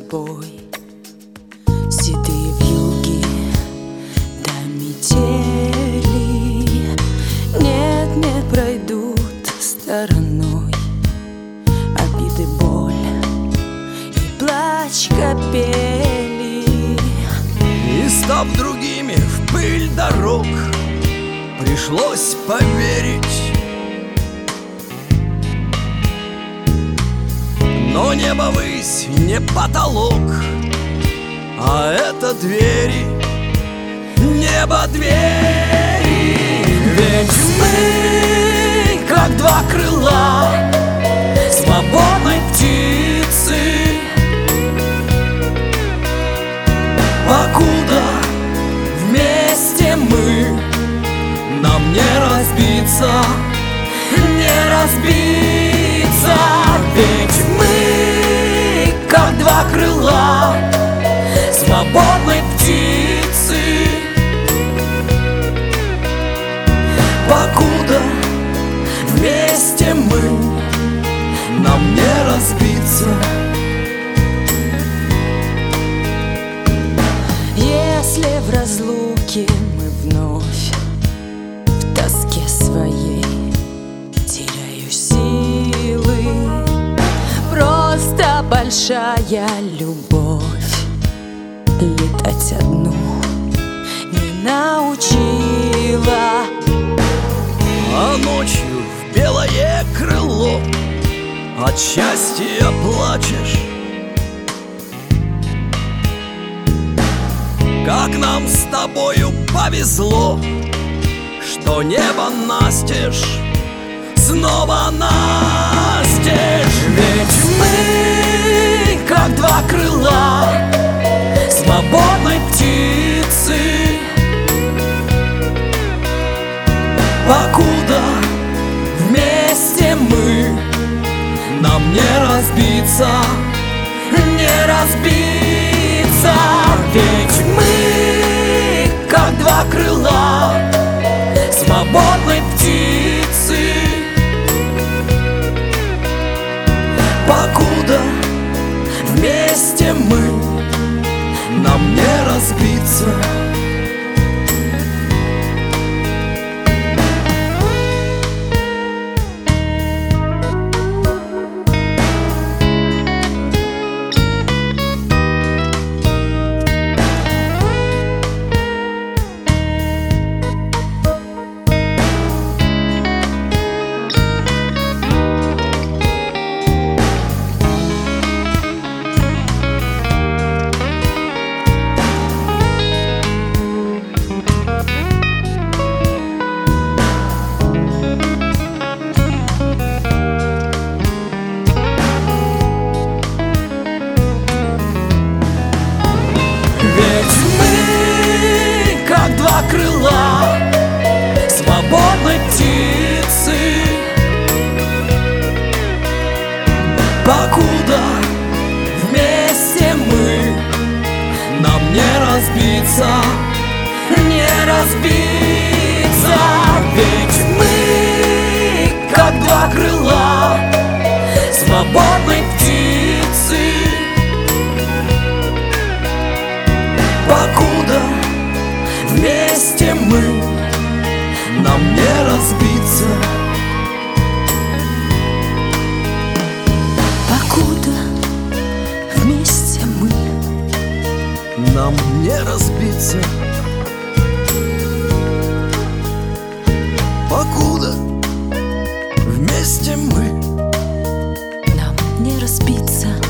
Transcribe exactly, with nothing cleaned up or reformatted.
тобой, седые вьюги до метели. Нет, не пройдут стороной обиды, боль и плач капели. И став другими в пыль дорог, пришлось поверить. Но небо высь не потолок, а это двери, небо двери. Ведь мы, как два крыла свободной птицы, покуда вместе мы, нам не разбиться, не разбиться. Ведь мы, как два крыла свободной птицы, покуда вместе мы, нам не разбиться. Если в разлуке мы вновь в тоске своей теряю силы, просто большая любовь летать одну не научила. А ночью в белое крыло от счастья плачешь. Как нам с тобою повезло, что небо настежь, снова настежь. Ведь мы, как два крыла свободной птицы, покуда вместе мы, нам не разбиться, не разбиться. Ведь мы, как два крыла свободной птицы, покуда вместе мы, нам не разбиться. Два крыла свободной птицы, покуда вместе мы, нам не разбиться, не разбиться. Ведь мы, как два крыла свободной птицы, покуда вместе мы, нам не разбиться. Покуда вместе мы, нам не разбиться. Покуда вместе мы, нам не разбиться.